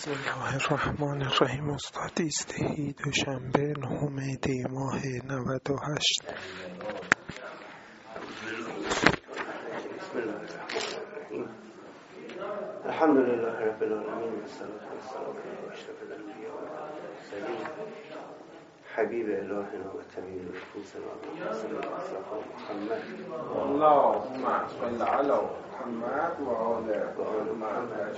بسم الله الرحمن الرحیم. استاد ایستهی دوشنبه 9 دی ماه 98. بسم الله الرحمن الرحیم. الحمد لله رب العالمین و الصلاة والسلام علی اشرف الانبیاء و المرسلین حبیب الهنا و طبیب نفوسنا مصطفی محمد اللهم صل علی محمد و آل محمد.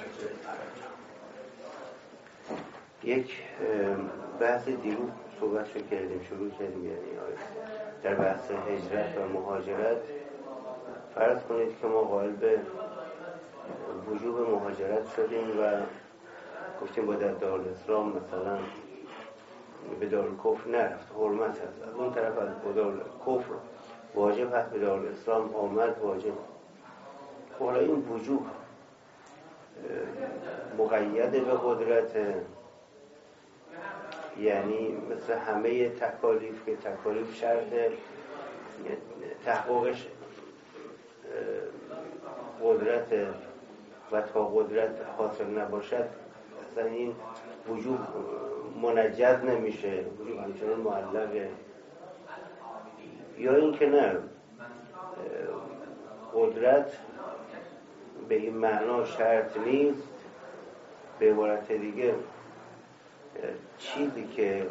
یک بحث دیروز صحبت کردیم، شروع کردیم، یعنی در بحث هجرت و مهاجرت. فرض کنید که ما قائل به وجوب مهاجرت شدیم و گفتیم باید در دارالاسلام مثلا به دارالکفر نرفت، حرمت هست، از اون طرف از دارالکفر واجب هست، به دارالاسلام آمد واجب. حالا این وجوب مقید به قدرت، یعنی مثل همه تکالیف که تکالیف شرط تحقیقش قدرت و تا قدرت حاصل نباشد اصلا این وجوب منجز نمیشه، وجوب همچنان معلقه. یا این که نه، قدرت به این معنا شرط نیست. به عبارت دیگه چیزی که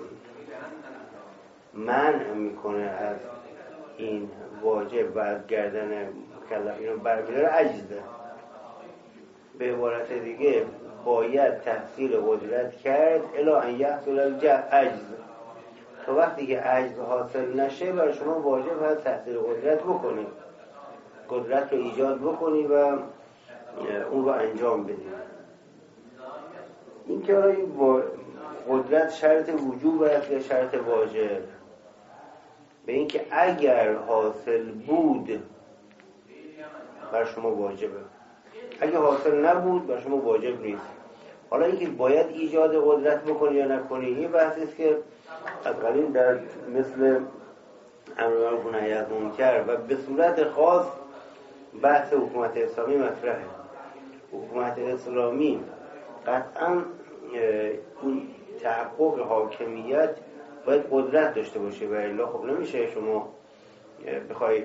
منع میکنه از این واجب و از گردن مکلف اینو برمیداره عجزه. به عبارت دیگه باید تحصیل قدرت کرد الی ان یحصل العجز. تا وقتی که عجز حاصل نشه برای شما واجب هست تحصیل قدرت بکنید، قدرت رو ایجاد بکنید و اون رو انجام بدید. این که قدرت شرط وجوب است یا شرط واجب؟ به این که اگر حاصل بود بر شما واجبه، اگه حاصل نبود بر شما واجب نیست. حالا اینکه باید ایجاد قدرت بکنی یا نکنی این بحثی است که از قدیم در مثل امر معروف و نهی از منکر و به صورت خاص بحث حکومت اسلامی مطرحه. حکومت اسلامی قطعا اون تحقق حاکمیت باید قدرت داشته باشه و الا خب نمیشه شما بخوای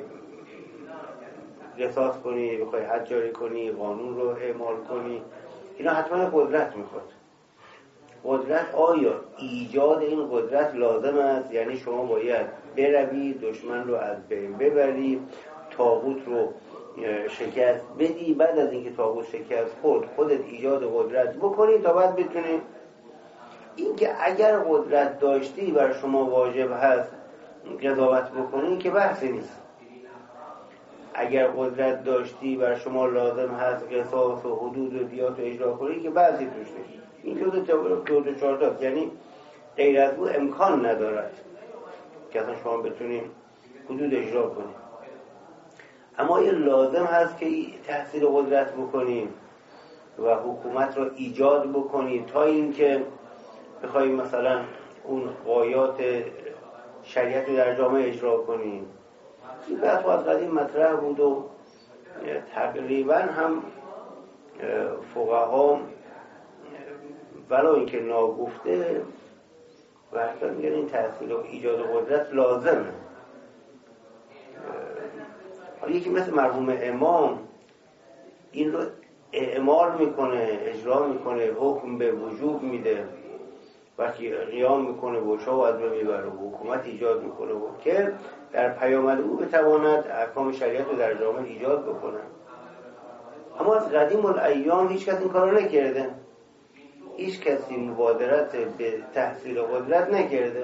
قصاص کنی، بخوای حد جاری کنی، قانون رو اعمال کنی، اینا حتما قدرت میخواد. قدرت، آیا ایجاد این قدرت لازم است؟ یعنی شما باید بروی دشمن رو از بین ببری، طاغوت رو شکست بدی، بعد از اینکه طاغوت شکست خودت ایجاد قدرت بکنی تا بعد بتونی. این که اگر قدرت داشتی برای شما واجب هست قضاوت بکنی که بحثی نیست. اگر قدرت داشتی برای شما لازم هست قصاص و حدود و دیات و اجرا کنی که بحثی توش نیست. این دو تا چهار، یعنی غیر از او امکان ندارد که اصلا شما بتونی حدود اجرا کنی. اما این لازم هست که تحصیل قدرت بکنی و حکومت رو ایجاد بکنی تا اینکه بخوای مثلا اون غایات شریعت رو در جامعه اجرا کنی. این بحث از قدیم مطرح بود و تقریبا هم فقها ولو اینکه ناگفته و حتی میگن این تحصیل و ایجاد قدرت لازمه. حالا یکی مثل مرحوم امام این رو اعمال میکنه، اجرا میکنه، حکم به وجوب میده، وقتی قیام میکنه و شو از میبره و حکومت ایجاد میکنه و که در پیامد او بتواند احکام شریعت رو در جامعه ایجاد بکنه. اما از قدیم الایام هیچ کس این کارو نکرده، هیچ کسی مبادرت به تحصیل قدرت نکرده.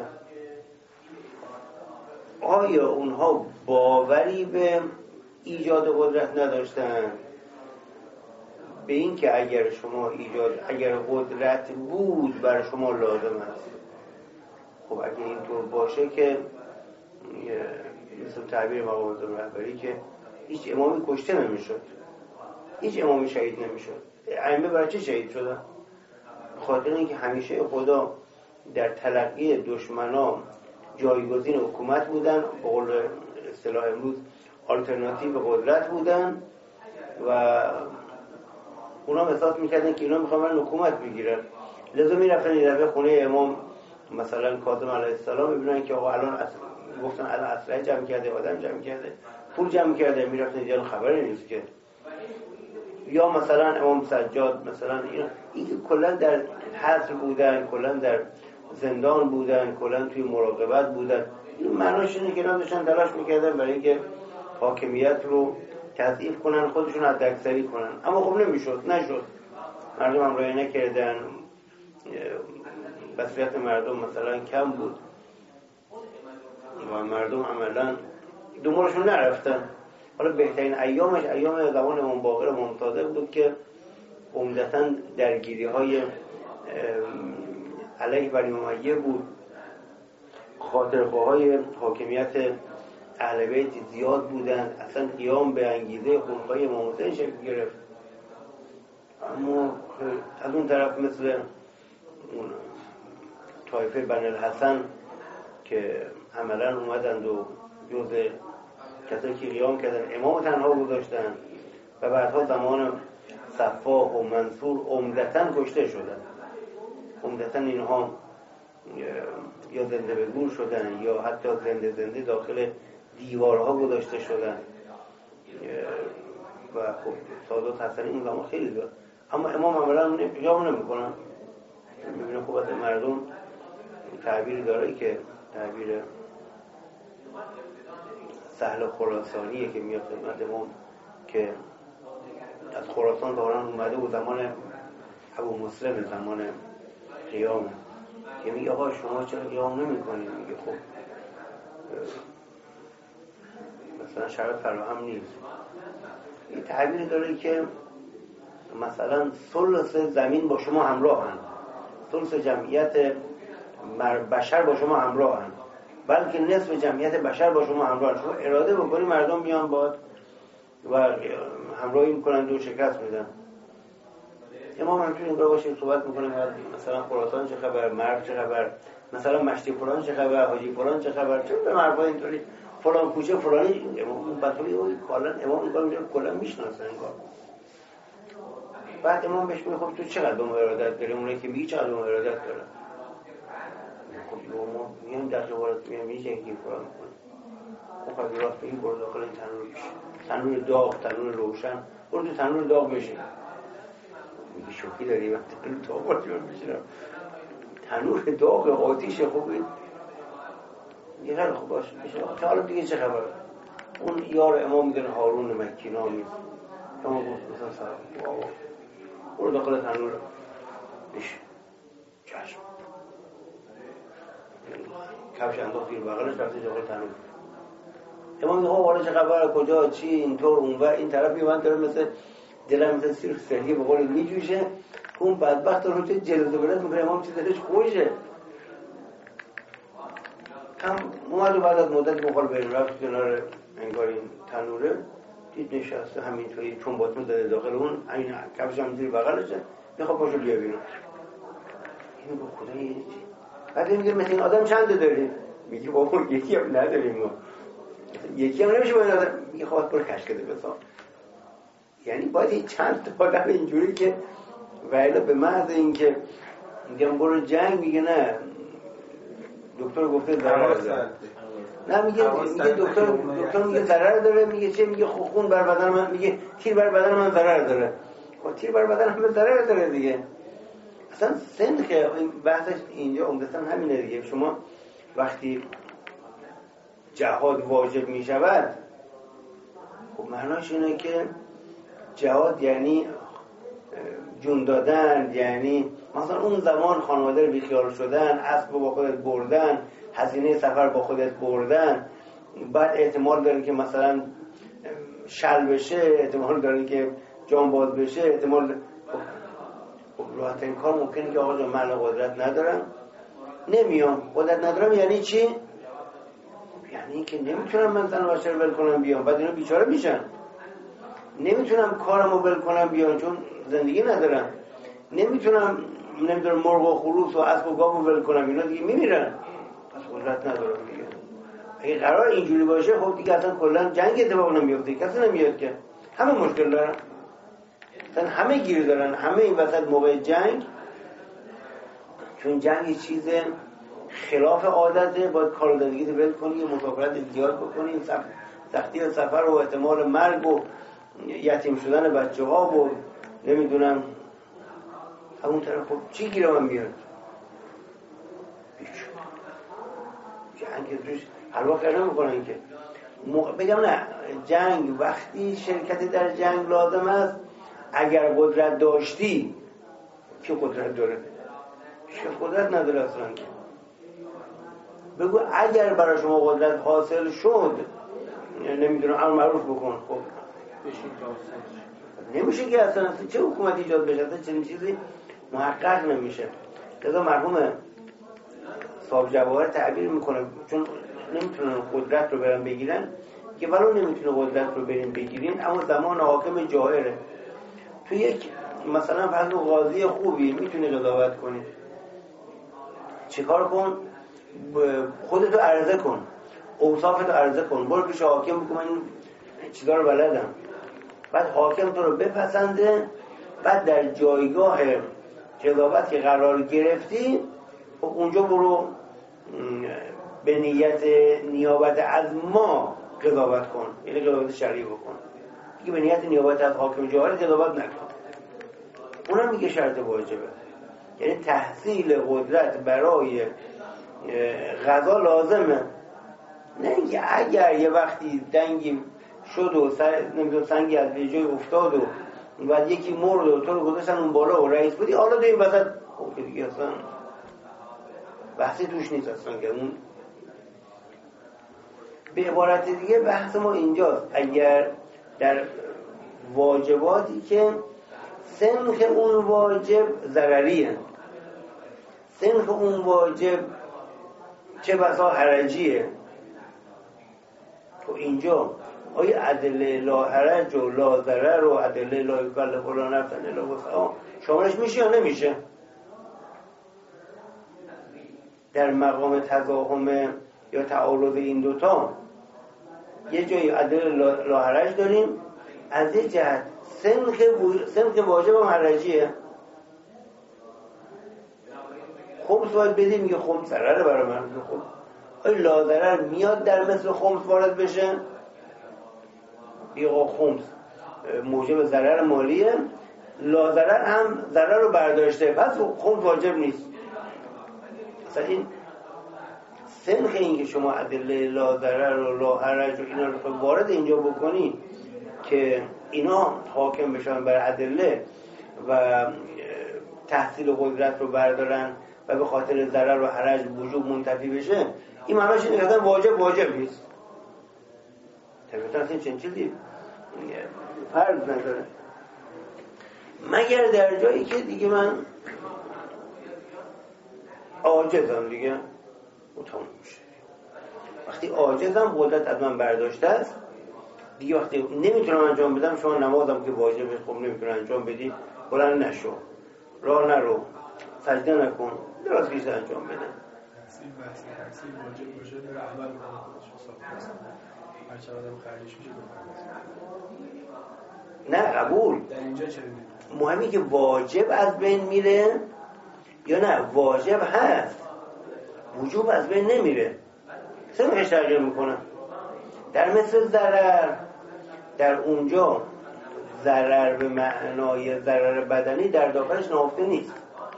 آیا اونها باوری به ایجاد قدرت نداشتن؟ به این که اگر قدرت بود برای شما لازم است. خب اگه اینطور باشه که مثل تعبیر مقام معظم رهبری که هیچ امامی کشته نمیشد، هیچ امامی شهید نمیشد. ائمه برای چه شهید شدن؟ خاطر اینکه همیشه خدا در تلقی دشمنان جایگزین حکومت بودن، به قول اصطلاح امروز آلترناتیو قدرت بودن و اونا احساس میکردن که اینا میخوان حکومت بگیرن. لذا میرفتن یه دفعه خونه امام مثلا کاظم علیه السلام ببینن که آقا الان گفتن الان اسلحه جمع کرده، آدم جمع کرده، پول جمع کرده، میرفتن دیگه خبری نیست که. یا مثلا امام سجاد مثلا این کلا در حصر بودن، کلا در زندان بودن، کلا توی مراقبت بودن. این معناش اینه که داشتن تلاش میکردن برای اینکه حاکمیت رو تضعیف کنن، خودشون حداکثری کنن، اما خب نشد. مردم هم رای نکردن، بصیرت مردم مثلا کم بود و مردم عملا دنبالشون نرفتن. حالا بهترین ایامش ایام زمان امام باقر امام صادق بود که عمدتاً درگیری‌های علیه بنی امیه بود. خاطرخواهای حاکمیت اهل بیت زیاد بودند، اصلا قیام به انگیزه خونخواهی امام حسین شکل گرفت. اما از اون طرف مثل اون طایفه بنی الحسن که عملاً اومدند و جز کسایی که قیام کردن امام تنها گذاشتن و بعدها زمان صفاح و منصور عمدتاً کشته شدن. عمدتاً اینها یا زنده به گور شدن یا حتی زنده داخل دیوارها گذاشته شدن و خب سادات حسن این زمان خیلی زیاد. اما امام عملاً قیام نمی‌کنن. می‌بینه خب از مردم تعبیری داره که تعبیر سهل خراسانیه که میاد خدمت امام که از خراسان دارن اومده و زمان ابو مسلم زمان قیام که میگه آقا شما چرا قیام نمی کنید؟ میگه خب مثلا شرط فراهم نیست. این تعبیری داره که مثلا ثلث زمین با شما همراهن، ثلث جمعیت بشر با شما همراهن، بلکه نصف جمعیت بشر با شما همراهن. شما اراده بکنی مردم میان باد و همراهی میکنن و شکست میدن. امام همچنین اینجا باشه صحبت میکنه مثلا خراسان چه خبر، مرو چه خبر، مثلا مشتی فلان چه خبر، حاجی فلان چه خبر، چه به مرو اینطوری فلان کوچه فلانی. امام بطوری کلا امام این کار میگه کلا میشناسن انگار. بعد امام بهش میگه خب تو چقدر به ارادت داری؟ اونایی که میگی چقدر به ارادت داره؟ خب ما میگیم در جوارات میگه که فلان کنه. خب راست این برو داخل این تنور داغ، تنور روشن، برو تو تنور داغ بشین. میگه شوخی داری؟ من تنور داغ باید بشینم؟ تنور داغ آتیش خوبی؟ میگه خیلی خوب باشه بشین. حالا دیگه چه خبر؟ اون یار امام میگن هارون مکی نامی. امام گفت مثلا سلام برو داخل تنور بشین. چشم. کفش انداخت زیر بغلش رفت داخل تنور. امام میگه حالا چه خبر، کجا، چی، اینطور اونور، این طرف میومد داره مثل دلم مثل سیرک سرگی به قول میجوشه. اون بدبخت رو چه جلد و بلد میکنه. امام چه دلش خوشه. هم اومد و بعد از مدت بخال بریم رفت کنار انگار این تنوره، دید نشسته همینطوری چون باتون داده داخل اون، همین کفش هم زیر بغلشه. میخواد پاشو بیا بیرون. این میگه خدایی چی؟ بعد میگه مثل این آدم چند داری؟ میگه بابا یکی هم نداریم ما. یکی هم نمیشه با این آدم. میگه خواهد برو کشکده بسام. یعنی باید این چند تا آدم اینجوری که ولی به محض این که میگم برو جنگ میگه نه دکتر گفته ضرر داره. نه میگه دکتر میگه ضرر داره. میگه چه؟ میگه خون بر بدن من، میگه تیر بر بدن من ضرر داره. خب تیر بر بدن همه ضرر داره دیگه. اصلا سنخ این بحثش اینجا عمدتاً همینه دیگه. شما وقتی جهاد واجب میشود خب معناش اینه که جهاد یعنی جون دادن، یعنی مثلا اون زمان خانواده رو بیخیال شدن، اسب با خودت بردن، هزینه سفر با خودت بردن، بعد احتمال داره که مثلا شل بشه، احتمال داره که جان باز بشه، احتمال راحت این کار ممکنه که آقا جان من قدرت ندارم نمیام. قدرت ندارم یعنی چی؟ یعنی که نمیتونم من زن و بچه رو ول کنم بیام، بعد اینا بیچاره میشن. نمیتونم کارمو ول کنم بیام چون زندگی ندارم. نمیتونم مرغ و خروس و اسب و گاو ول کنم، اینا دیگه میمیرن. پس قدرت ندارم دیگه. اگه قرار اینجوری باشه خب دیگه اصلا کلا جنگ اتفاق نمیفته، کسی نمیاد که. همه مشکل دارن، اصلا همه گیر دارن. همه این وسط موقع جنگ چون جنگ یه چیز خلاف عادته، باید کار زندگی رو ول کنی، مسافرت زیاد بکنی، سختی سفر و احتمال مرگ و یتیم شدن بچه ها و نمیدونم همون طرف. خب چی گیره من میاد؟ جنگ توش حلوا خیر نمیکنن که. بگم نه، جنگ وقتی شرکت در جنگ لازم است، اگر قدرت داشتی، که قدرت داره؟ چه قدرت نداره اصلا که. بگو اگر برای شما قدرت حاصل شد، نمیدونم امر معروف بکن، خب نمیشه که اصلا چه حکومت ایجاد بشه، اصلا چنین چیزی محقق نمیشه. لذا مرحوم صاحب جواهر تعبیر میکنه، چون نمیتونن قدرت رو برن بگیرن، که ولو نمیتونه قدرت رو برین بگیرین، اما زمان حاکم جاهره. تو یک مثلا فرض قاضی خوبی میتونی قضاوت کنی، چیکار کن؟ خودتو عرضه کن، اوصافتو عرضه کن، برو پیش حاکم بگو من این چیزا رو بلدم، بعد حاکم تو رو بپسنده، بعد در جایگاه قضاوت که قرار گرفتی، خب اونجا برو به نیت نیابت از ما قضاوت کن، یعنی قضاوت شرعی بکن، دیگه به نیت نیابت از حاکم جاهل قضاوت نکن. اونم میگه شرط واجبه، یعنی تحصیل قدرت برای قضا لازمه. نه اینکه اگر یه وقتی دنگی شد و نمیدونم سنگی از جای افتاد و بعد یکی مرد و تو رو گذاشتن اون بالا و رئیس بودی، حالا دیگه وسط خب که دیگه اصلا بحثی توش نیست اصلا که اون. به عبارت دیگه بحث ما اینجاست، اگر در واجباتی که سنخ اون واجب ضرریه، سنخ اون واجب چه بسا حرجیه، تو اینجا آیا ادله لا حرج و لا ضرر و ادله لا یکلف الا نفسا الا وسعها شاملش میشه یا نمیشه؟ در مقام تضاهم یا تعارض این دوتا یه جایی ادله لا حرج داریم، از یه جهت سنخ واجب هم حرجیه. خمس باید بدیم، میگه خمس ضرره برای من، خب آیا لا ضرر میاد در مثل خمس وارد بشه؟ یا خمس موجب ضرر مالیه، لا ضرر هم ضرر رو برداشته، پس خمس واجب نیست. مثلا این سنخ این که شما ادله لا ضرر و لا حرج و اینا رو وارد اینجا بکنی که اینا حاکم بشن بر ادله و تحصیل قدرت رو بردارن و به خاطر ضرر و حرج وجوب منتفی بشه، این معناش اینه که واجب نیست. طبیعتا اصلا چنین چیزی فرض نداره، مگر در جایی که دیگه من عاجزم، دیگه تموم میشه. وقتی عاجزم، قدرت از من برداشته است دیگه، وقتی نمیتونم انجام بدم، شما نمازم که واجبه، خب نمیتونم انجام بدی، بلند نشو، راه نرو، سجده نکن، دراز کشیده انجام بده. این بحث تحصیل واجب باشه در عمل کنه خودش حساب کنه، هر چقدر آدم خرجش میشه نه قبول. در اینجا چه مهمی که واجب از بین میره یا نه واجب هست وجوب از بین نمیره، سمش ترجمه میکنم. در مثل ضرر، در اونجا ضرر به معنای ضرر بدنی در داخلش نهفته نیست.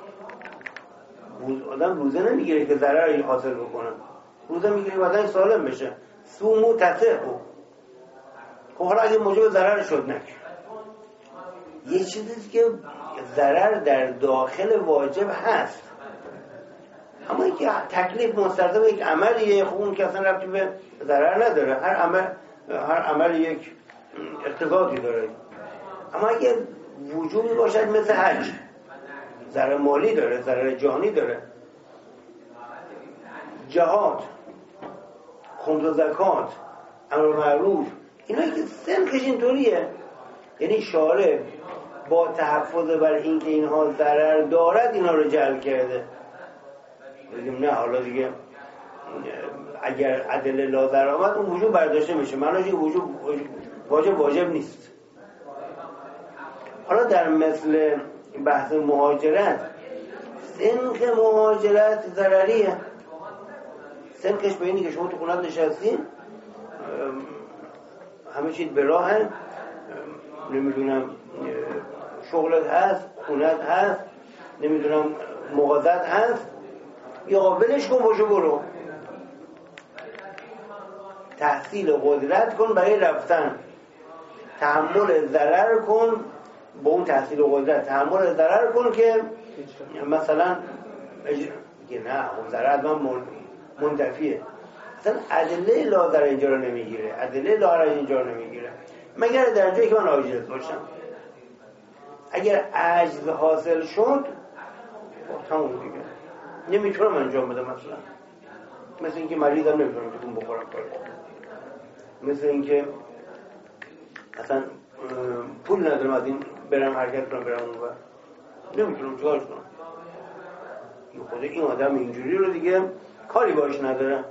آدم روزه نمیگیره که ضرری حاصل بکنه، روزه میگیره بدن سالم بشه، سومو تصحو. خب حالا اگه موجب ضرر شد نکن، یه چیزی که ضرر در داخل واجب هست، اما اینکه تکلیف مستلزم یک عملیه، خب اون که اصلا ربطی به ضرر نداره، هر عمل یک اقتضایی داره. اما اگه وجوبی باشد مثل حج، ضرر مالی داره، ضرر جانی داره، جهاد، خمس و زکات، امر معروف، اینا که سنخش اینطوریه، یعنی شارع با تحفظ بر این که اینها ضرر دارد اینا رو جعل کرده. بگیم نه حالا دیگه اگر ادله لا ضرر آمد اون وجوب برداشته میشه، معناش این وجوب واجب نیست. حالا در مثل بحث مهاجرت سنخ مهاجرت ضرریه. سنخش به اینی که شما تو خونت نشستین، همه چیز به راهه، نمیدونم شغلت هست، خونت هست، نمیدونم مغازت هست، یا قابلش کن باشه برو. تحصیل قدرت کن برای رفتن، تحمل ضرر کن با اون تحصیل قدرت، تحمل ضرر کن که مثلا نه اون ضرر من منتفیه. مثلا ادله لاضرر اینجا رو نمیگیره، ادله لاضرر اینجا رو نمیگیره مگر در جایی که من عاجز باشم. اگر عجز حاصل شد تمام دیگه نمیتونم انجام بدم. مثل اینکه مریضم نمیتونم تکون بخورم کارش، مثل اینکه اصلا پول ندارم از این برم حرکت کنم برم اونور، نمیتونم چیکارش کنم. خود این آدم اینجوری رو دیگه کاری باش نداره.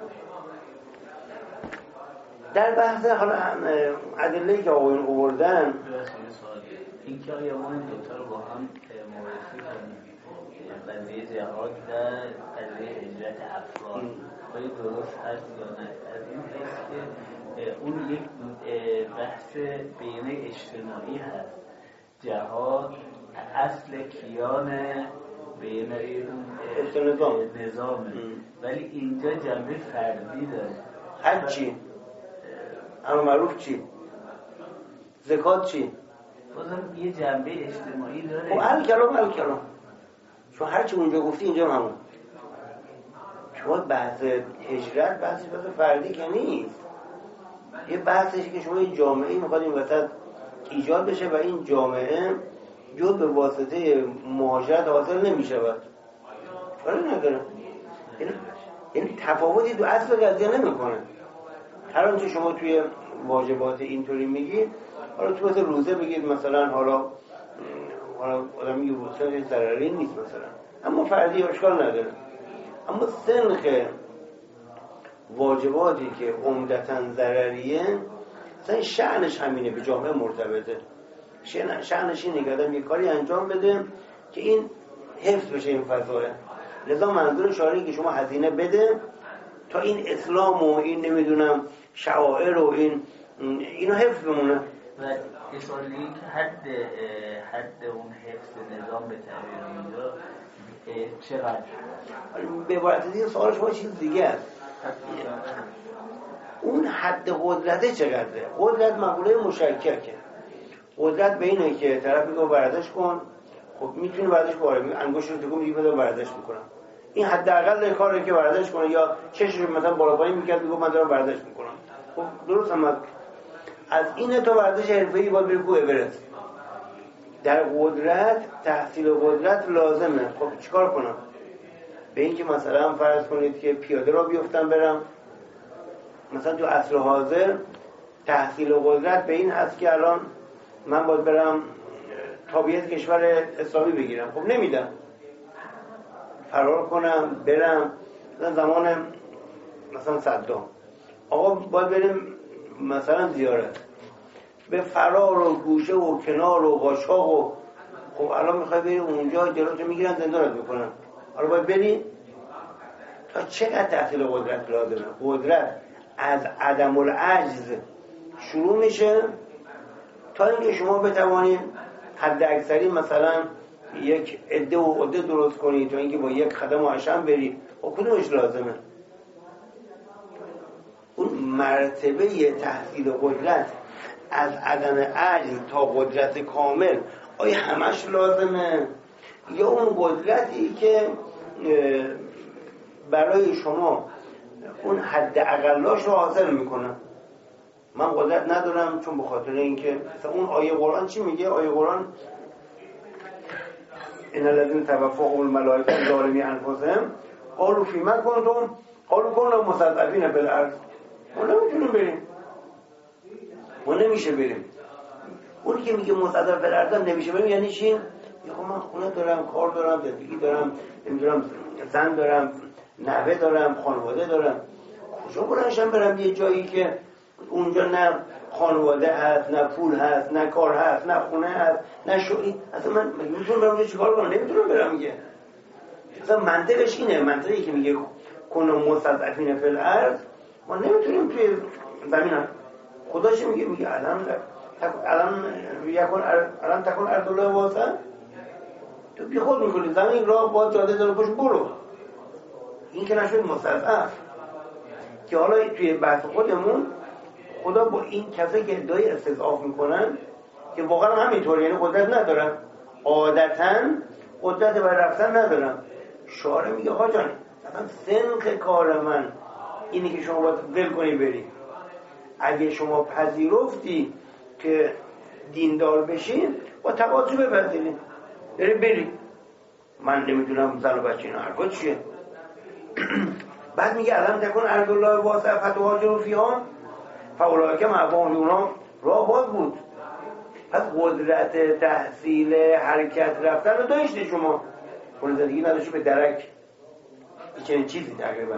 در بحث حالا ادله‌ای که آقایون آوردن، این که آیا ما این دوتا رو با هم معرفی کنیم، قضیه جهاد و قضیه هجرت افراد، آیا درست هست یا نه؟ از این حیث که اون یک بحث بین اجتماعی هست، جهاد اصل کیان بین نظامه، ولی اینجا جنبه فردی داره. حج چی؟ امر معروف چی؟ زکات چی؟ بازم یه جنبه اجتماعی داره. خب الکلام شما هرچی اونجا گفتی اینجا همون. شما بحث هجرت بحث فردی که نیست، یه بحثی که شما یه جامعه‌ای میخواد این وسط ایجاد بشه و این جامعه جز به واسطه مهاجرت حاصل نمیشود. فرقی نداره. یعنی تفاوتی تو اصل قضیه نمیکنه. هر آنچه شما توی واجبات اینطوری میگید، حالا تو مثلا روزه بگید مثلا حالا آدم میگه روزه ضرری نیست مثلا، اما فردی اشکال نداره. اما سنخ واجباتی که عمدتاً ضرریه، مثلا شأنش همینه، به جامعه مرتبطه. شأنش اینه که آدم یه کاری انجام بده که این حفظ بشه این فضایل. لذا منظور شارعی که شما هزینه بده تا این اسلام و این نمیدونم شعائر و اینو حفظ بمونه. و اصالی که حد اون حفظ نظام به تعبیر اینجا چقدر؟ به عبارت دیگه سوال شما چیز دیگه است. اون حد قدرته چقدره؟ قدرت مقوله مشککه. قدرت به اینه که طرف میگه ورزش کن، خب میتونه ورزش کنه، انگشت رو تکون میده ورزش میکنم. این حداقل کاری که ورزش کنه، یا چشش مثلا بالا پایین میکرد میگه من دارم ورزش میکنم. خب درست هم از این تا ورزش حرفه‌ای باید بری کوه اورست. در قدرت تحصیل قدرت لازمه. خب چیکار کنم؟ به این که مثلا فرض کنید که پیاده را بیفتم برم، مثلا تو عصر حاضر تحصیل قدرت به این هست که الان من باید برم تابعیت کشور اسلامی بگیرم. خب نمیدم، فرار کنم برم زمان مثلا صدام، آقا باید بریم مثلا زیارت، به فرار و گوشه و کنار و قاشق و خب الان میخوای بری اونجا جلوتو میگیرن زندانت میکنن، حالا باید بری. تا چقدر تحصیل قدرت لازمه؟ قدرت از عدم العجز شروع میشه تا اینکه شما بتوانید حد اکثری مثلا یک عده و عده درست کنید تا اینکه با یک خدم و حشم بری. و کدومش لازمه؟ اون مرتبه تحصیل قدرت از عدم عجز تا قدرت کامل آیا همش لازمه، یا اون قدرتی که برای شما اون حد اقلاش رو حاصل میکنه؟ من قدرت ندارم چون به خاطر اینکه مثلا اون آیه قرآن چی میگه؟ آیه قرآن ان الذين توفاهم الملائکه ظالمی انفسهم قالوا فیما کنتم قالوا كنا مستضعفین فی الارض. ما نمیتونیم بریم، ما نمیشه بریم. اون که میگه مستضعف فی الارض نمیشه بریم یعنی چی؟ میگه من خونه دارم، کار دارم، زندگی دارم، نمیدونم زن دارم، نوه دارم، خانواده دارم، کجا برنشم برم یه جایی که اونجا نه خانواده هست، نه پول هست، نه کار هست، نه خونه هست، نه شغلی. اصلا من میتونم برم اونجا چیکار کنم؟ نمیتونم برم. میگه مثلا منطقش اینه، منطقی که میگه کنو مستضعفین فی الارض، ما نمیتونیم توی زمین هم. خدا چی میگه الان تکن ارض الله واسعه، تو بی خود میکنی زمین راه با جاده داره پشت برو، این که نشد مستضعف. که حالا توی بحث خودمون خدا با این کسایی که ادعای استضعاف میکنن که واقعا همینطور، یعنی قدرت ندارن، عادتاً قدرت برای رفتن ندارن، شارع میگه آقا جان مثلا سنخ کار من اینی که شما باید ول کنی بری، اگه شما پذیرفتی که دیندار بشین با تقاضی بپذیرین بری. من نمیدونم زن و بچه اینا حرفا چیه. بعد میگه الان تکن ارض الله واسعه فتهاجروا فیها فاولئک مأواهم اونا راه باز بود. پس قدرت تحصیل حرکت رفتن رو داشتی شما، اون زندگی نداشتی به درک چنین چیزی تقریبا.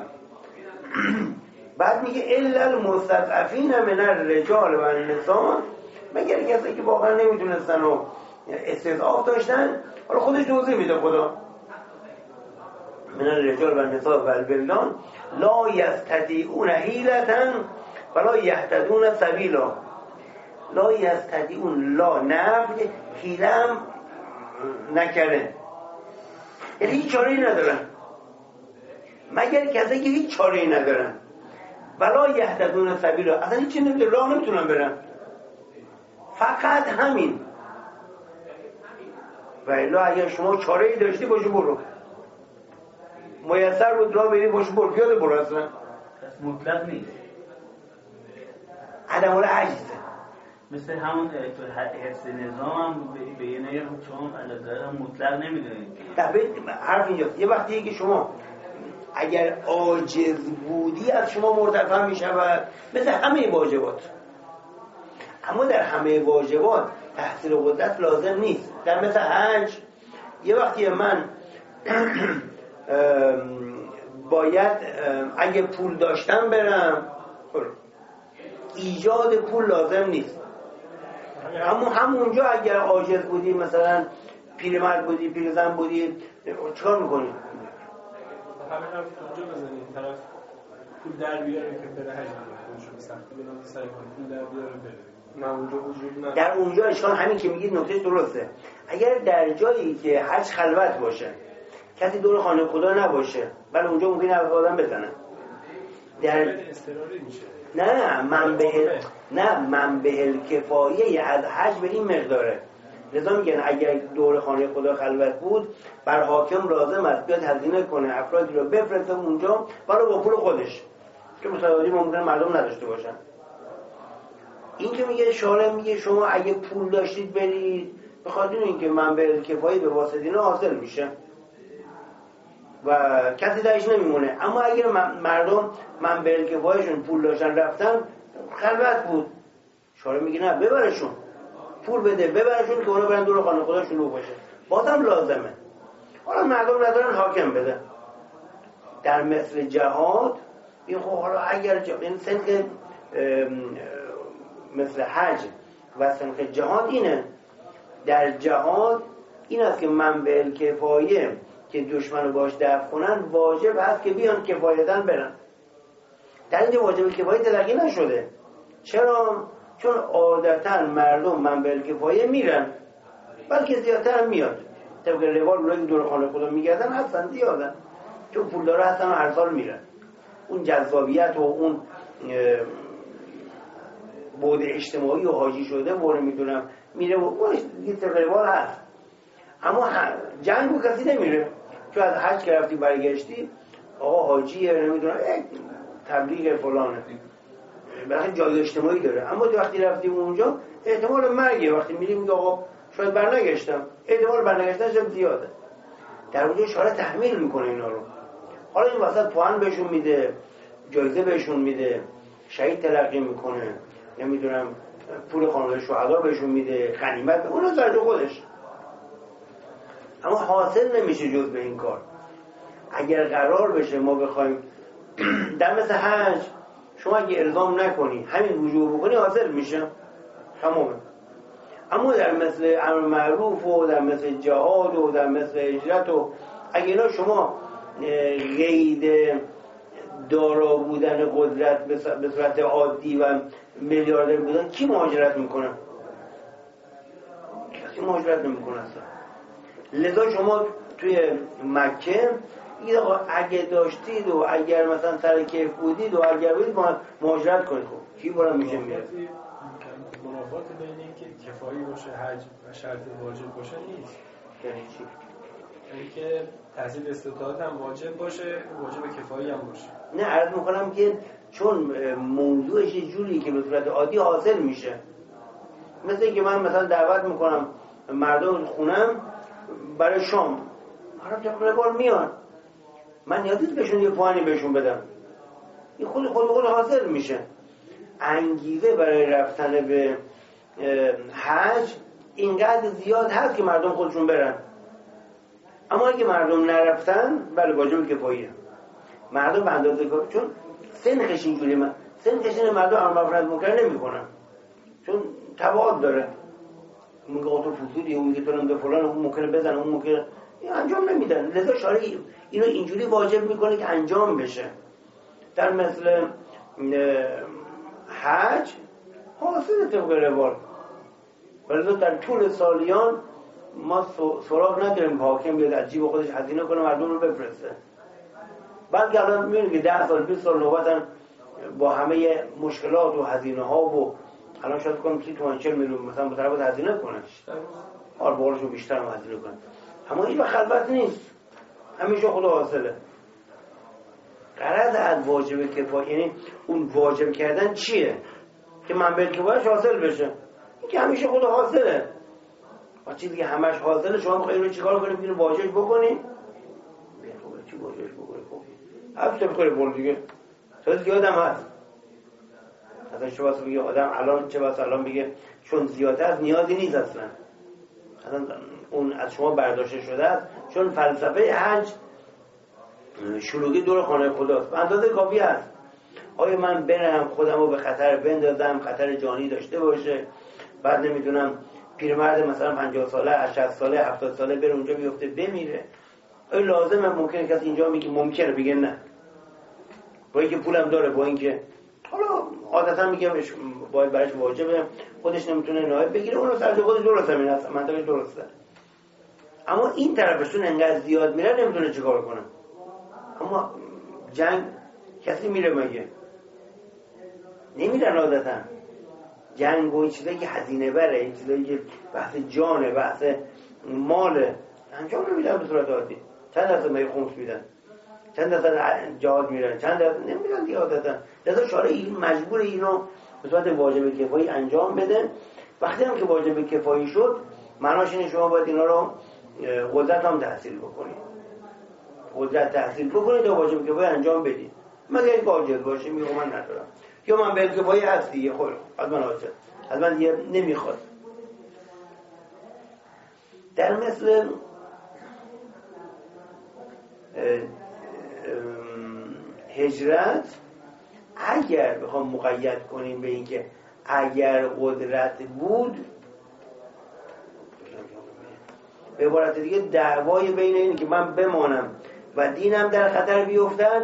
بعد میگه الا المستضعفین من الرجال و النساء، مگر کسی که واقعا نمیتونستن و استضعاف داشتن. حالا خودش توضیح میده خدا، من الرجال و النساء و الولدان لا یستطیعون حیلة ولا یهتدون سبیلا. لا یستطیعون، لا نفی، حیله هم نکره، یعنی هیچ چاره‌ای ندارن، مگر کسی که هیچ چاره‌ای ندارن. ولا یهتدون سبیلا، اصلا هیچی نمیدونن، راه نمیتونن برن، فقط همین. و الا اگر شما چاره‌ای داشتی باشو برو، میسر بود راه بری باشو برو، پیاده برو، اصلا مطلق نیست، عدم العجز. مثل همون تو حفظ نظام هم به یه نگه چون علازه هم مطلق نمیدونید. حرف اینجاست، یه وقتیه که شما اگر عاجز بودی از شما مرتفع می شود مثل همه واجبات، اما در همه واجبات تحصیل قدرت لازم نیست. در مثل حج یه وقتی من باید اگه پول داشتم برم، ایجاد پول لازم نیست. اما همونجا اگر عاجز بودی، مثلا پیرمرد بودی، پیرزن بودی، چیکار میکنی؟ همین هم اونجا بزنید طرف پول در بیاره که بره حج خودشو به سختی بنام سعی کنه پول در بیاره بره. نه اونجا وجود نداره. در اونجا اشکال همین که میگید نکته درسته. اگر در جایی که حج خلوت باشه، کسی دور خانه خدا نباشه، ولی اونجا ممکنه از آدم بزنن. در استراحتی میشه. نه منبع الکفایه از حج به این مقداره. لذا میگن اگر دور خانه خدا خلوت بود، بر حاکم لازم است بیاد هزینه کنه افرادی رو بفرسته اونجا، ولی با پول خودش که متعادی ممکنه مردم نداشته باشن. این که میگه شارع میگه شما اگه پول داشتید برید، به خاطر اینکه منبع الکفایه به واسطه اینا حاصل میشه و کسی درش نمیمونه. اما اگر مردم منبع الکفایهشون پول داشتن رفتن، خلوت بود، شارع میگه نه، ببرشون، پول بده ببرشون که اونا برن دور خانه خدا شلوغ باشه، بازم لازمه. حالا مردم ندارن حاکم بده. در مثل جهاد این خب حالا اگر این سنخ مثل حج و سنخ جهاد اینه، در جهاد این است که منبع الکفایه که دشمن رو باش دفع کنن واجب هست که بیان کفایتاً برن. در اینجا واجب کفایه تلقی نشده. چرا؟ چون عادتاً مردم منبع الکفایه میرن، بلکه زیادتر هم میاد. طبق روال اونایی که دور خانه خدا میگردن هستن، زیادن، چون پولدارا هستن و هر سال میرن. اون جذابیت و اون بعد اجتماعی و حاجی شده و نمیدونم میره و اونش طبق روال هست. اما جنگ و کسی نمیره، چون از حج که رفتی برگشتی آقا حاجیه نمیدونم تبلیغ فلانه، بالاخره جای اجتماعی داره. اما تو وقتی رفتی اونجا احتمال مرگه، وقتی میری میگه آقا شاید برنگشتم، احتمال برنگشتنش هم زیاده. در اونجا شارع تحمیل میکنه اینا رو. حالا این وسط پوان بهشون میده، جایزه بهشون میده، شهید تلقی میکنه، نمیدونم پول خانواده شهدا بهشون میده، غنیمت، اون در جو خودش. اما حاصل نمیشه جز به این کار. اگر قرار بشه ما بخوایم در مثل حج شما اگه الزام نکنی همین رجوع بکنی حاصل میشه، تمامه. اما در مثل امر معروف و در مثل جهاد و در مثل هجرت و اگه اینا شما قید دارا بودن قدرت به صورت عادی و میلیاردر بودن کی مهاجرت میکنه؟ کسی مهاجرت نمیکنه اصلا. لذا شما توی مکه اگه داشتید و اگر مثلا سر کیف بودید و اگر بودید مهاجرت کنید. خب کی بارم میشه میره؟ منافات بین این که کفایی باشه حج و شرط واجب باشه نیست. یعنی چی؟ یعنی که تحصیل استطاعت هم واجب باشه، واجب کفایی هم باشه. نه عرض میکنم که چون موضوعش یه جوری که به صورت عادی حاصل میشه، مثل اینکه من مثلا دعوت میکنم مردم خونم برای شام، حالا تقریبا بار میان، من نیازی بهشون یه پوانی بهشون بدم، این خود حاصل میشه. انگیزه برای رفتن به حج اینقدر زیاد هست که مردم خودشون برن. اما اگه مردم نرفتن، بله واجب کفاییه. مردم به اندازه کافی، چون سنخش اینجوری، سنخش این مردم امر معروف نهی منکر نمیکنن، چون تبعات داره. میگه آتو فضولی، اون میگه تو نمیده فلان، اون ممکنه بزنه، اون ممکنه انجام نمیدن. لذا شارع اینو اینجوری واجب میکنه که انجام بشه. در مثل حج حاصل طبق روال، ولی در طول سالیان ما سراغ نداریم که حاکم بیاد از جیب خودش هزینه کنه مردم رو بفرسته. بلکه الان میبینید که 10 سال 20 سال نوبتن با همه مشکلات و هزینه ها و الان شاید کنم 30 تومن 40 میلیون مثلا به طرف هزینه کنه، بارشو بیشتر هم هزینه کنه. اما این خلوت نیست، همیشه خدا حاصله. غرض از واجب کفایه، یعنی اون واجب کردن چیه؟ که منبع کفایه‌اش حاصل بشه. این که همیشه خدا حاصله. و چیزی که همش حاصله شما می‌خواید رو چیکار کنید؟ می‌گید واجب بکنید. چی واجب بکنید؟ خب هفته بخوره بول دیگه. تو زیادم هست. مثلا شما واسه میگه آدم الان چه واسه الان بگه چون زیاد است نیازی نیست اصلا اون از شما برداشته شده است، چون فلسفه حج شلوغی دور خانه خداست، به اندازه کافی است. آیا من برم خودم رو به خطر بندازم، خطر جانی داشته باشه، بعد نمیدونم پیرمرد مثلا 50 ساله 60 ساله 70 ساله بره اونجا بیفته بمیره؟ آیا لازمه؟ ممکنه کسی اینجا میگه ممکنه، بگه نه با اینکه پولم داره، با اینکه حالا عادتا میگه باید برایش واجبه، خودش نمیتونه نایب بگیره، اونو سرج خودش درسته، این اصلا منطقش درسته. اما این طرفشون انقدر زیاد میره نمیتونه چیکار کنه. اما جنگ کسی میره مگه؟ نمیرن عادتا. جنگ و این چیزایی که هزینه بره، این چیزایی که بحث جانه، بحث ماله، انجام نمیدن به صورت عادی. چند درصد مگه خمس میدن؟ چند درصد جهاد میرن؟ چند درصد نمیرن دیگه عادتا. لذا شارع این مجبور اینو به صورت واجب کفایی انجام بده. وقتی هم که واجب کفایی شد، معناش اینه شما باید اینا رو قدرت هم تحصیل بکنید. قدرت تحصیل بکنید تا واجب کفایی انجام بدید. مگر اینکه عاجز باشه میگه من ندارم، یا من به کفایی هست دیگه، خب از من عاجز، از من دیگه نمیخواد. در مثل هجرت اگر بخوام مقید کنیم به اینکه اگر قدرت بود، به عبارت دیگه دعوای بین این که من بمانم و دینم در خطر بیفتد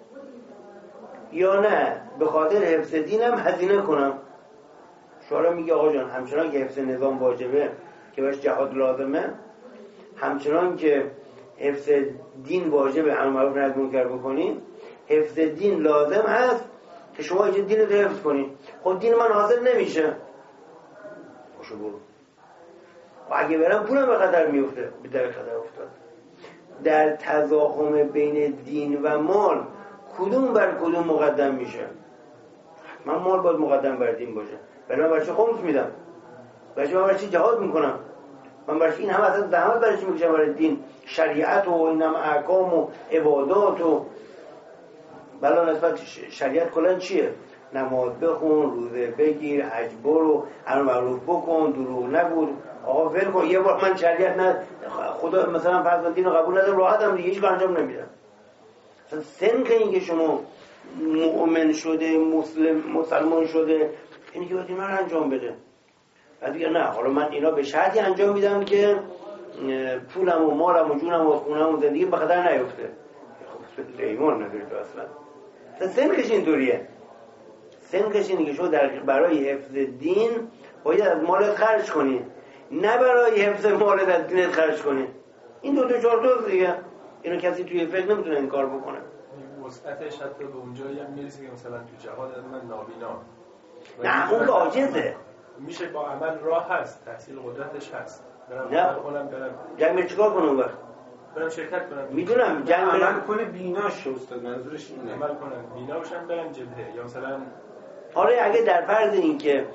یا نه به خاطر حفظ دینم هزینه کنم. شورا میگه آقا جان همچنان که حفظ نظام واجبه که بهش جهاد لازمه، همچنان که حفظ دین واجبه امر معروف نهی منکر بکنید، حفظ دین لازم هست که شما اینجا دین رو حفظ کنید. خب دین من حاصل نمیشه، خوشو برو و اگه برم پولم به خطر میفته، به در خطر افتاد. در تضاهم بین دین و مال کدوم بر کدوم مقدم میشه؟ من مال باید مقدم بر دین باشه. من برای چی خمس میدم؟ برای چی جهاد میکنم؟ من برای این همه اصلا زحمت برای چی میکشم برای دین؟ شریعت و این هم احکام و عبادات و بلا نسبت شریعت کلن چیه؟ نماز بخون، روزه بگیر، حج برو، امر معروف بکن، دروغ نگو، آقا ول کن. یه بار من شریعت نه خدا مثلا فرض دین رو قبول ندارم، راحتم دیگه هیچ کار انجام نمیدم. اصلا سن که اینکه شما مؤمن شده، مسلمان شده، اینی که باید اینا رو انجام بده. بعد دیگه نه، حالا من اینا به شرطی انجام میدم که پولم و مالم و جونم و خونم و زندگی به خطر نیفته. خب ایمان نداری تو اصلا. سنخش اینطوریه. سنخش اینه که شما برای حفظ دین باید از مالت خرج کنی، نه برای حفظ مالت از دینت خرج کنی. این دو چهار تا دیگه. اینو کسی توی فکر نمیتونه این کار بکنه. وسعتش حتی به اونجایی هم میرسه که مثلا تو جهاد من نابینا، نه اون عاجزه. میشه با عمل راه هست، تحصیل قدرتش هست. نه برم جنگ چیکار کنه اون وقت؟ برم شرکت کنم. میدونم جنگ عمل کنه بیناش شه استاد، منظورش اینه. عمل کنم بینا بشم برم جبهه یا مثلا آره اگه در فرض این که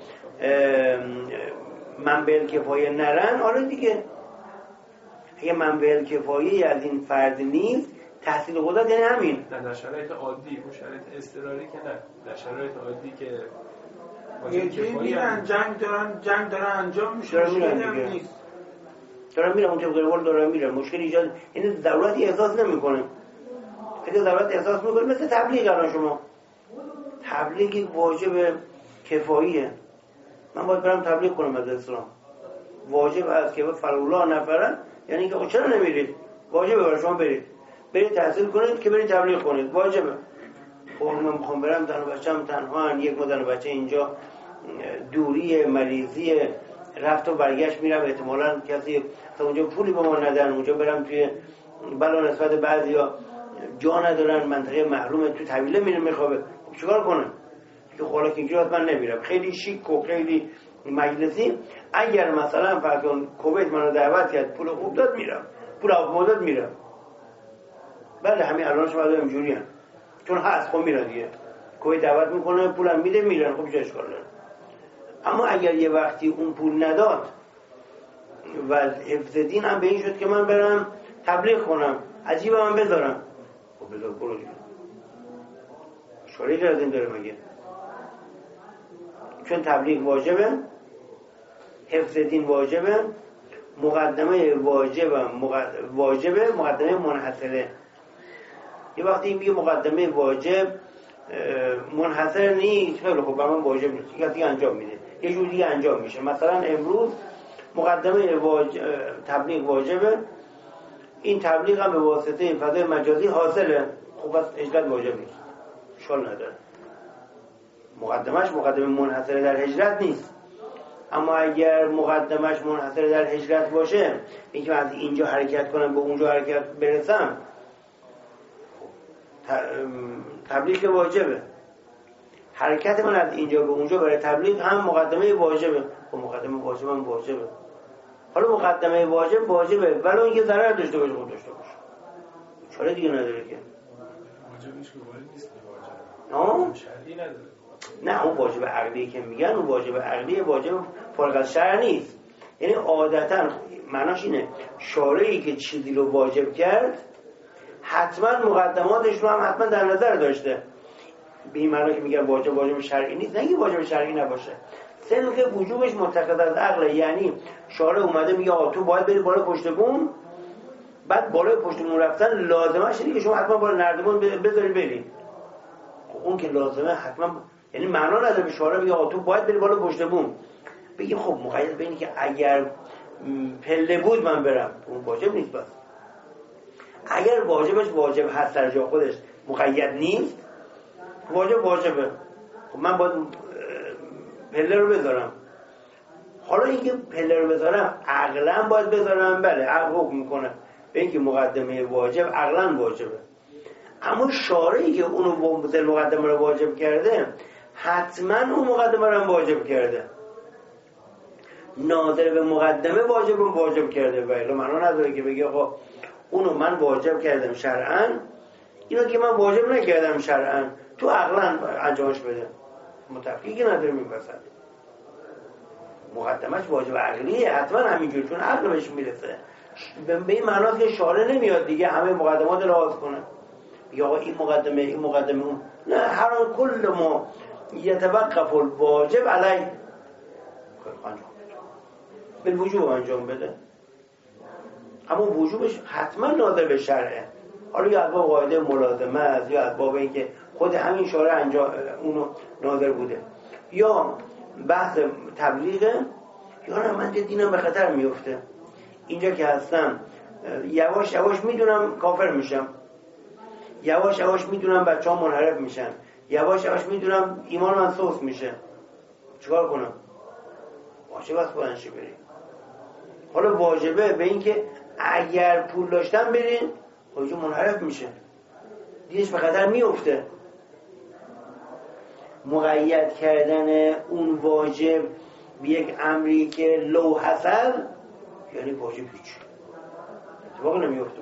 منبع کفایه نرن، آره دیگه اگه منبع کفایه از این فرد نیست تحصیل قدرت یعنی همین. نه در شرایط عادی، اون شرایط اضطراری که نه، در شرایط عادی که یکی میرن جنگ دارن انجام میشه، مشکلی هم نیست، دارن میرن اون طبق قول دارن میرن، مشکل ایجاد یعنی ضرورتی احساس نمیکنه. اگه ضرورت احساس میکنه مثل تبلیغ، الان شما تبلیغ یک واجب کفاییه، من باید برم تبلیغ کنم از اسلام، واجب است که فلولا نفرن، یعنی که چرا نمیرید؟ واجبه برای شما برید تحصیل کنید که برید تبلیغ کنید، واجبه. خب من میخوام برم زن و بچه‌م تنها ان، یک زن و بچه اینجا دوری مریضی رفت و برگشت میرم، احتمالاً کسی تا اونجا پولی به ما ندن، اونجا برم توی بلا نسبت بعضیا جا ندارن، منطقه محرومه، تو طویله میره میخوابه، خب چیکار کنم؟ که خاله که اینجا من نمیرم، خیلی شیک و خیلی مجلسی. اگر مثلا فرض کن کویت منو دعوت کرد پول خوب داد میرم، پول خوب داد میرم. بله همین الانش بعد اینجوریه، چون هست خب میرن دیگه، کویت دعوت میکنه پولم میده میرن، خب چه اشکال داره. اما اگر یه وقتی اون پول نداد و حفظ دین هم به این شد که من برم تبلیغ کنم، عجیبه من بذارم، خب بذار برو دیگه، شوری از این داره مگه؟ چون تبلیغ واجبه، حفظ دین واجبه، مقدمه واجبه مقدمه منحصره. یه وقتی میگه مقدمه واجب منحصر نیست، خیلی خب برای من واجب نیست، یه کسی انجام میده، یه جور دیگه انجام میشه. مثلا امروز مقدمه تبلیغ واجبه، این تبلیغ هم به واسطه فضای مجازی حاصله، خب بس هجرت واجب نیست، اشکال نداره. مقدمش مقدمه منحصر در هجرت نیست. اما اگر مقدمش منحصر در هجرت باشه، اینکه من از اینجا حرکت کنم به اونجا حرکت برسم، تبلیغ واجبه. حرکت من از اینجا به اونجا برای تبلیغ هم مقدمه واجبه، و مقدمه واجب هم واجبه. حالا مقدمه واجبه ولو اینکه ضرر داشته باشه، خود داشته باشه، چاره دیگه نداره که. واجبش که وارد نیست، واجب شرعی نداره. نه اون واجب عقلی که میگن، اون واجب عقلی واجب فارغ از شرع نیست. یعنی عادتا معناش اینه شارعی که چیزی رو واجب کرد حتما مقدماتش رو هم حتما در نظر داشته. به این معنی که میگن واجب شرعی نیست، نه اینکه واجب شرعی نباشه، سنخ وجوبش متقاضی از عقل. یعنی شارع اومده میگه آقا تو باید بری بالای پشت بوم، بعد بالای پشت بوم رفتن لازمش اینه که شما حتما بالای نردبون بذاری بری. خب اون که لازمه حتما، یعنی معنا نداره به شارع میگه آقا تو باید بری بالای پشت بوم، بگیم خب مقید به اینه که اگر پله بود من برم، اون واجب نیست. بس اگر واجبش واجب هست در جا خودش، مقید نیست، واجبه، خب من باید پله رو بذارم. حالا اینکه پله رو بذارم عقلا باید بذارم، بله عقل حکم میکنه به اینکه مقدمه واجب عقلا واجبه. اما شارعی که اونو مقدمه رو واجب کرده حتما اون مقدمه رو هم واجب کرده، ناظر به مقدمه واجب کرده. و الا معنا نداره که بگه آقا اونو من واجب کردم شرعاً، اینو که من واجب نکردم شرعاً تو عقلاً انجامش بده، متفقی نداره میپسند. مقدمش واجب عقلیه حتما همینجور، چون عقل بهش میرسه. به این معنی که شارع نمیاد دیگه همه مقدمات رو لحاظ کنه، یا آقا این مقدمه اون، نه، هر آن کل ما یتوقف الواجب علیه، بالوجوب انجام بده. اما وجوبش حتما ناظر به شرعه. حالا یا از باب قاعده ملازمه است، یا از باب اینکه خود همین شارع انجام اونو ناظر بوده، یا بحث تبلیغه، یا نه من دینم به خطر میفته. اینجا که هستم یواش یواش میدونم کافر میشم، یواش یواش میدونم بچه‌ها منحرف میشن، یواش یواش میدونم ایمان من سوس میشه، چیکار کنم؟ واجبه است بلند شی بریم. حالا واجبه به این که اگر پول داشتم برین، خودشو منحرف میشه، دیدش به خطر میفته. مقید کردن اون واجب به یک امری که لو حصل یعنی واجب هیچ اتفاقی نمیفته.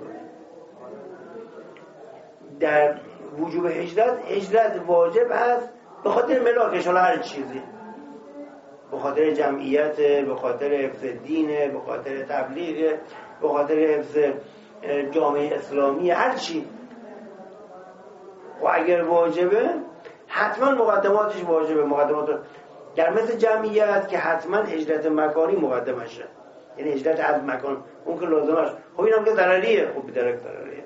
در وجوب هجرت واجب هست به خاطر ملاکش، حالا هر چیزی، به خاطر جمعیت، به خاطر حفظ دینه، به خاطر تبلیغ، به خاطر حفظ جامعه اسلامی، هر چی. و اگر واجبه حتما مقدماتش واجبه. مقدمات در مثل جمعیت که حتما هجرت مکانی مقدمشه، یعنی هجرت از مکان اون که لازمش. خب اینم که ضرریه، خب بدرک ضرریه.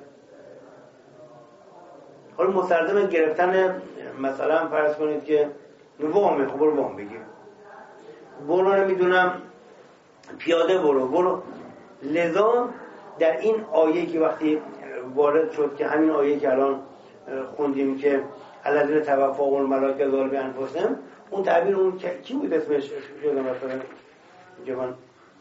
حالا مستلزم گرفتن مثلا فرض کنید که وامه، خب برو وام بگیر، برو نمیدونم پیاده برو. لذا در این آیه که وقتی وارد شد که همین آیه که الان خوندیم که الذین توفاهم الملائکه ظالمی انفسهم، اون تعبیر اون کی بود اسمش یادم مثلا جوان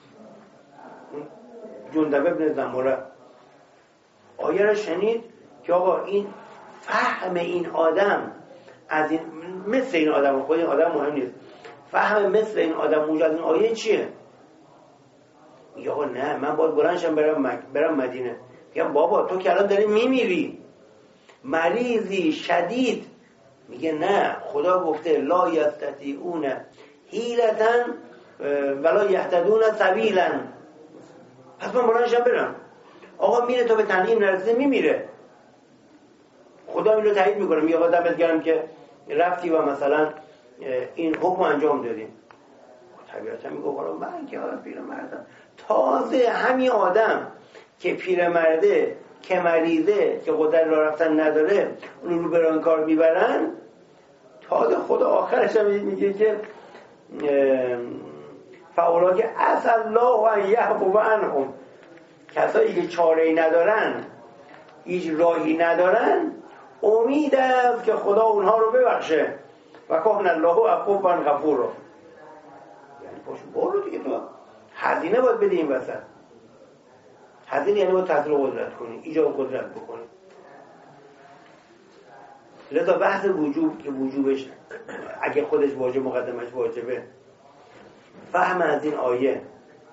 جندب ابن زمره آیه را شنید که آقا این فهم این آدم از این مثل این آدم، خود این آدم مهم نیست، فهم مثل این آدم موجود از این آیه چیه؟ میگه آقا نه من باید بلندشم برم مدینه. میگم بابا تو که الان داری میمیری، مریضی شدید. میگه نه خدا گفته لا یستطیعون حیلة ولا یهتدون سبیلا، پس من بلندشم برم. آقا میره تا به تنهی نرسه میمیره. خدا اینو تایید میکنه، میگه آقا دمت گرم که رفتی و مثلا این حکم انجام دادیم. طبیعتا میگه حالا من که حالا پیرمردم. تازه همین آدم که پیرمرده، که مریضه، که قدرت راه رفتن نداره، اون رو بران کار میبرن، تازه خدا آخرش هم میگه که فاولا که عسى الله ان یعفو عنهم، کسایی که چاره‌ای ندارن، هیچ راهی ندارن، امید است که خدا اونها رو ببخشه و کان الله عفوا غفورا. یعنی پاشو برو دیگه، تو هزینه باید بدی این وسط. هزینه یعنی باید تحصیل قدرت کنی، ایجاد قدرت بکنی. لذا بحث وجوب که وجوبش اگه خودش واجب مقدمش واجبه، فهم از این آیه،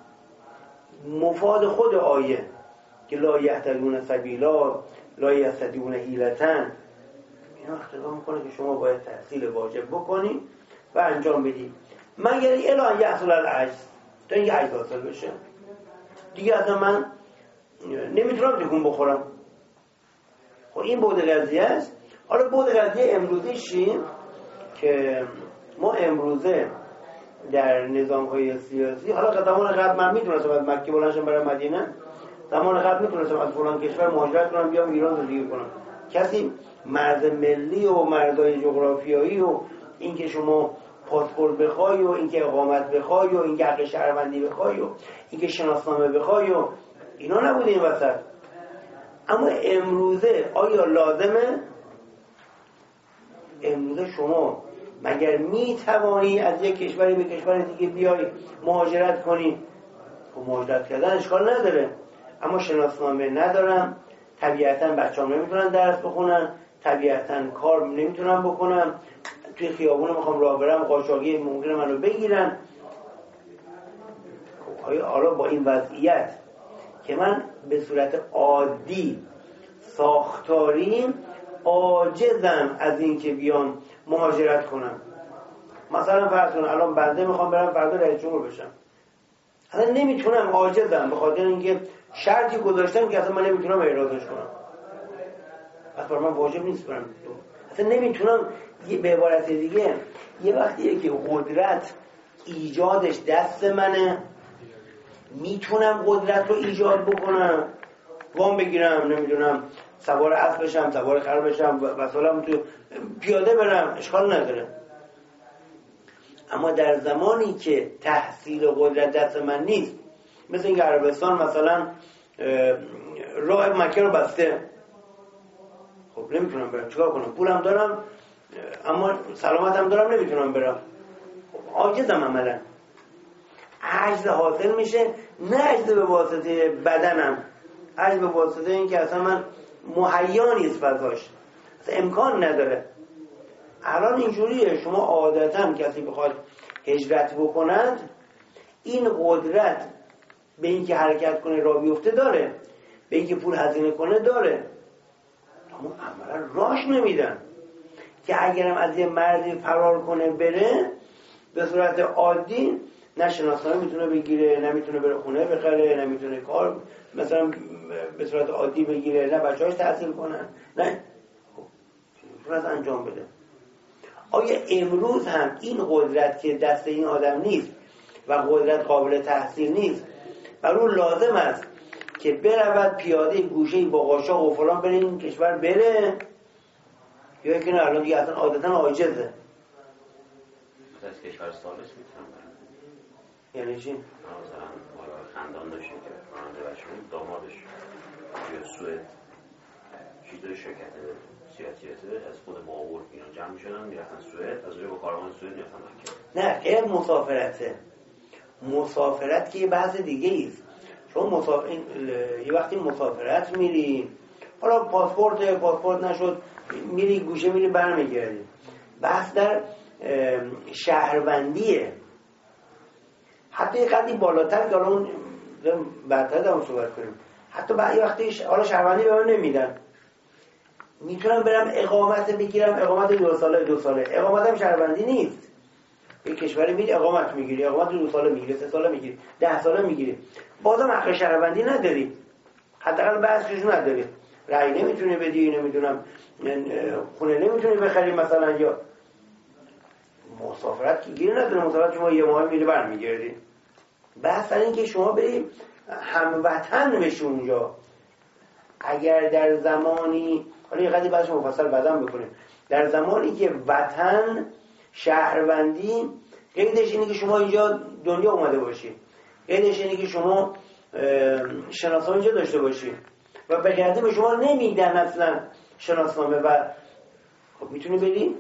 مفاد خود آیه که لا یهتدون سبیلا لا یستطیعون حیلة، اینا اقتضا میکنه که شما باید تحصیل واجب بکنی و انجام بدی، مگر الا یحصل العجز، تا اینکه عجز حاصل بشه. دیگه اصلا من نمیتونم تکون بخورم. خب این بود قضیه است. حالا بود قضیه امروزیشی که ما امروزه در نظام‌های سیاسی، حالا زمان قبل من میتونستم از مکه بلندشم برم مدینه، زمان قبل میتونستم از فلان کشور مهاجرت کنم بیام ایران زندگی کنم. کسی مرز ملی و مرزهای جغرافیایی و اینکه شما پاسپورت بخوای و اینکه اقامت بخوای و اینکه حق شهروندی بخوای و اینکه شناسنامه بخوای و اینا نبوده این وسط. اما امروزه آیا لازمه؟ امروزه شما مگر میتوانی از یک کشوری به کشور دیگه بیای مهاجرت کنی؟ خب مهاجرت کردن اشکال نداره، اما شناسنامه ندارم، طبیعتا بچه‌ام نمیتونن درس بخونن، طبیعتا کار نمیتونن بکنم، توی خیابون میخوام راه برم قاچاقی ممکنه منو بگیرن. خب حالا با این وضعیت که من به صورت عادی ساختاریم عاجزم از این که بیام مهاجرت کنم. مثلا فرض کن الان بنده میخوام برم فردا رئیس جمهور بشم، اصلا نمیتونم، عاجزم، به خاطر اینکه شرطی گذاشتم که اصلا من نمیتونم اعراضش کنم، اصلا من واجب نیست برم، اصلا نمیتونم. به عبارت دیگه یه وقتیه که قدرت ایجادش دست منه، میتونم قدرت رو ایجاد بکنم، وام بگیرم، نمیدونم سوار اسب بشم، سوار خر بشم، مثلا تو پیاده برم، اشکال نداره. اما در زمانی که تحصیل قدرت دست من نیست مثل اینکه عربستان مثلا راه مکه رو بسته، خب نمیتونم برم، چیکار کنم؟ پولم دارم اما سلامتم دارم، نمیتونم برم، خب عاجزم عملا. عجز حاصل میشه، نه عجز به واسطه بدنم، عجز به واسطه این که اصلا من مهیا نیست فضاش، اصلا امکان نداره. الان اینجوریه، شما عادتا کسی بخواد هجرت بکند این قدرت به اینکه حرکت کنه راه بیفته داره، به اینکه پول هزینه کنه داره، اما عملا راهش نمیدن که اگرم از یه مردی فرار کنه بره به صورت عادی نه شناسنامه میتونه بگیره، نه میتونه بره خونه بخره، نه میتونه کار مثلا به صورت عادی بگیره، نه بچه‌هاش تحصیل کنن، نه میتونه انجام بده. آیا امروز هم این قدرت که دست این آدم نیست و قدرت قابل تحصیل نیست بر اون لازم است که برود پیاده گوشه‌ای با قاشق و فلان بره این کشور بره، یا که نه الان دیگه اصلا عادتا عاجزه؟ از کشور سالس میتونم برم. یعنی چی؟ مثلا خاندان داشتیم که راننده بچه‌مون دامادش توی سوئد چیزای شرکت سیاسیه از خود باور اینا جمع می‌شدن میرفتن سوئد، از اونجا با کاروان سوئد میرفتن مکه. نه غیر مسافرته. مسافرت که یه بحث دیگه است. شما یه وقتی مسافرت میری، حالا پاسپورت نشد، میری گوشه میری برمیگردی. بحث در شهروندیه. حتی یه قدری بالاتر که حالا اون بعدتر دارم صحبت کنیم، حتی یه وقتی حالا شهروندی به من نمیدن، میتونم برم اقامت بگیرم، اقامت 2 ساله، اقامتم شهروندی نیست. به کشوری میری اقامت میگیری، اقامت 2 ساله میگیری، 3 ساله میگیری، 10 ساله میگیری، بازم حق شهروندی نداری، حداقل بحثش نداری، رأی نمیتونی بدی، نمیدونم خونه نمیتونی بخری مثلا، یا مسافرت که گیر نداره، مسافرت شما یه ماه میری برمیگردی. بحث این که شما بری هموطن بشی اونجا. اگر در زمانی، حالا یه قضیه بعدش مفصل بعدم بکنیم، در زمانی که وطن شهروندی قیدش اینه که شما اینجا دنیا اومده باشی، قیدش اینه که شما شناسنامه اینجا داشته باشی و بگرده به شما نمیدن اصلا شناسنامه و خب میتونی بری؟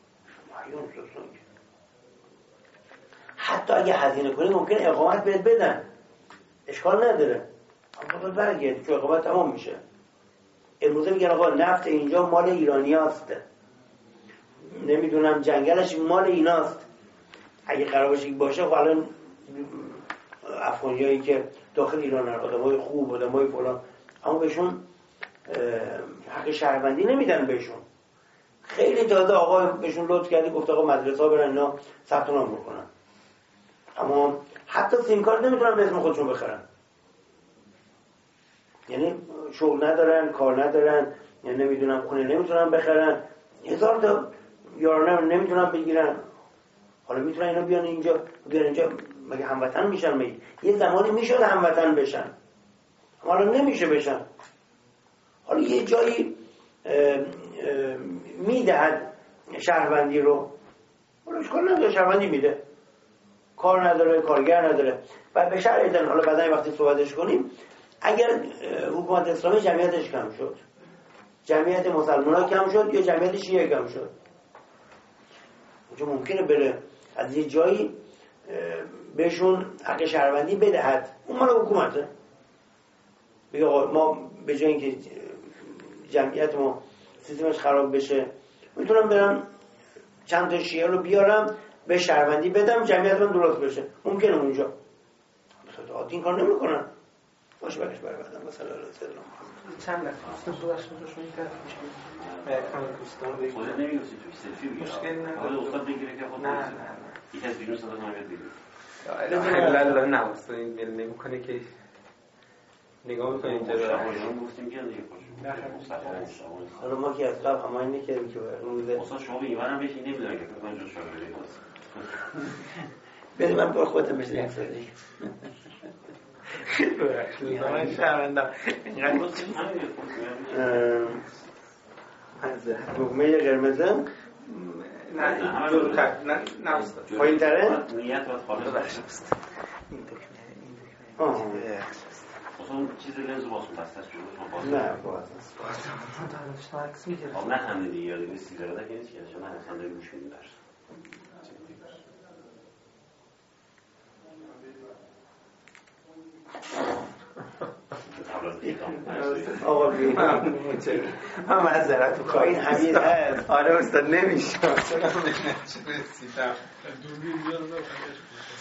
حتی اگه هزینه کنی ممکن اقامت بهت بدن، اشکال نداره، اما برگردی که اقامت تمام میشه. امروزه میگن آقا نفت اینجا مال ایرانی هست، نمیدونم جنگلش مال ایناست. اگه قرار باشه خب الان افغانیایی که داخل ایران هستن، آدمای خوب، آدمای فلان، اما بهشون حق شهروندی نمیدن بهشون. خیلی تازه آقا بهشون لطف کردی گفت آقا مدرسه ها برن اینا ثبت نام بکنن، اما حتی سیم کارت نمیتونن به اسم خودشون بخرن. یعنی شغل ندارن، کار ندارن، یعنی نمیدونم خونه نمیتونن بخرن، 1000 تا یارانه نمیتونن بگیرن. حالا میتونن اینا بیان اینجا مگه هموطن میشن؟ مگه یه زمانی میشد هموطن بشن، حالا نمیشه بشن. حالا یه جایی میدهد شهروندی رو، حالا اشکال نداره، شهروندی میده، کار نداره، کارگر نداره. و به شرط ایدن، حالا بعدا وقتی صحبتش کنیم، اگر حکومت اسلامی جمعیتش کم شد، جمعیت مسلمان ها کم شد یا جمعیت شیعه کم شد، اونجا ممکنه بره از یه جایی بهشون حق شهروندی بدهد، اون مال حکومته، بگه ما به جای اینکه جمعیت ما سیستمش خراب بشه میتونم برم چند تا شیعه رو بیارم به شهروندی بدم، جمعیت من درست بشه. ممکنه اونجا مثلا این کار نمیکنن. باشه برش برای بعدم مثلا سلام چند لحظه تو داشت می‌شون کرد کانال دوستان رو بگید. خودت نمی‌گوسی توی سلفی میگیره. مشکل نداره. حالا استاد بگیره که خود نه. یک از بیرون صدا نمیاد دیگه. الله نه استاد این دل نمی‌کنه که نگاه می‌کنه اینجا رو. شما گفتیم که دیگه خوش. حالا ما که از قبل همین می‌کردیم که روز استاد شما به ایوانم بهش نمی‌دونن که فکر کنم جوش شاگردی واسه. بریم من با خودم بشه یک سری. من شرمندم. اینقدر دکمه قرمزه نه جلوتر نه استاد پایین تره نیت و خالص ببخشید این دکمه اصلا چیز لنز باز کن بسته است جلوش نه باز خب نه همه دیگه یاد سیگار ده که نیست که شما اصلا داری گوش میدیم درس آقا بیم من معذرت می‌خوام این حمید هست. آره استاد نمیشه دوربین بیار